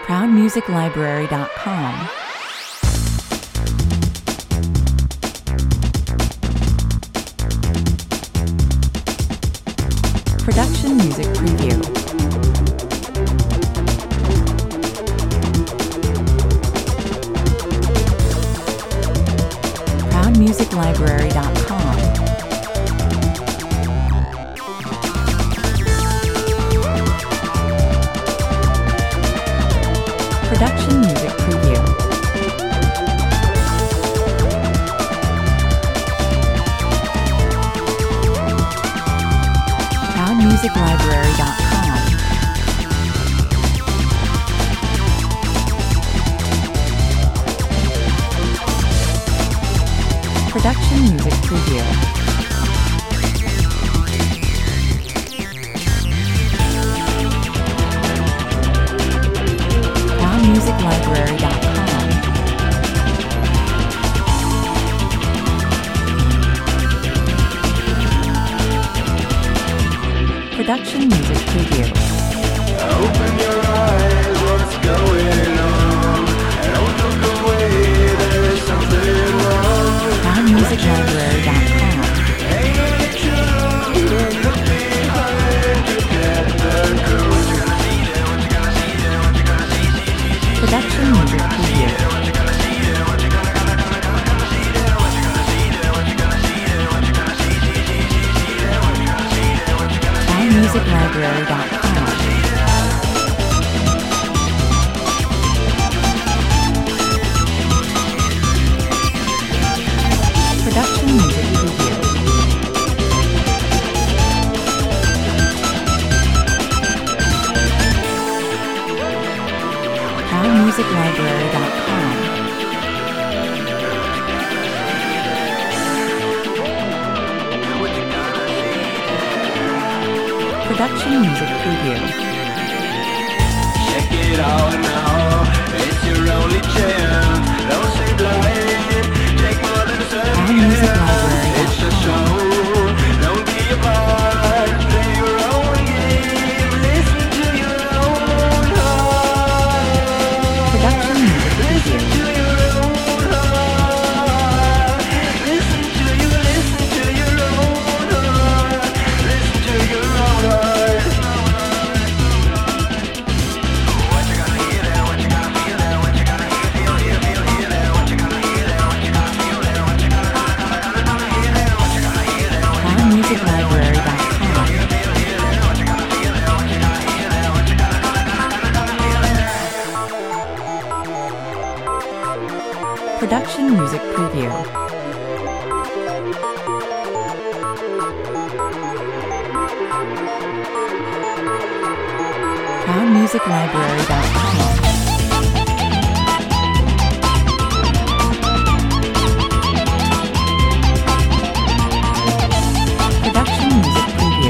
ProudMusicLibrary.com. Production Music Preview. ProudMusicLibrary.com. Production Music Preview. ProudMusicLibrary.com. Production Music Preview. ProudMusicLibrary.com. Production Music Preview. Open your eyes, what's going on? And don't look away, there's something wrong. ProudMusicLibrary.com. Hey, it's true, look behind to get the clue. What you gonna see there, what you gonna see there, what you gonna see, Production Music Preview. what you gonna see there, what you gonna see there, what you gonna see there, what you gonna see there, what you gonna see there, what you gonna see there, what you gonna see. ProudMusicLibrary.com. Production Music Preview. ProudMusicLibrary.com. Production Music Preview. Check it out now, it's your only chance. Don't stay blind, take more than a second. ProudMusicLibrary.com. It's a show, don't be a part. Play your own game, listen to your own heart. Production Music Listen Preview. to your own heart. Listen to your own heart. Listen to your own heart. What you gonna hear there? What you gonna feel there? What you gonna feel there? What you gonna hear there? What you gonna feel there? What you gonna hear there? What you gonna hear there? ProudMusicLibrary.com. Production Music Preview. ProudMusicLibrary.com. Production Music Preview.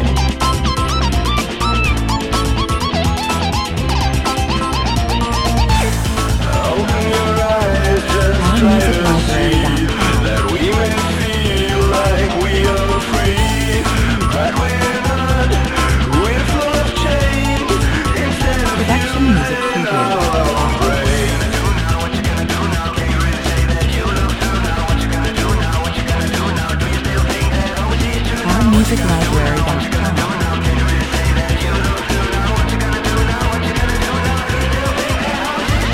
Open your eyes, just try to see that we may feel like we are free, but we're not. We're full of change instead of Production Music Preview. our brain. What you gonna do now? Can you really say that you love to now? What you gonna do now? What you gonna do now? Do you still think that always is true? ProudMusicLibrary.com. Can you really say that you love to now? What you gonna do now? What you gonna do now? Do you still think that always is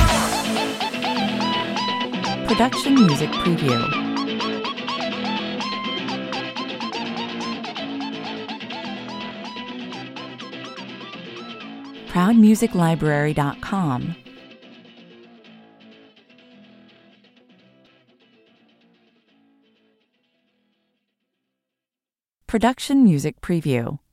true? Production Music Preview. ProudMusicLibrary.com. Production Music Preview.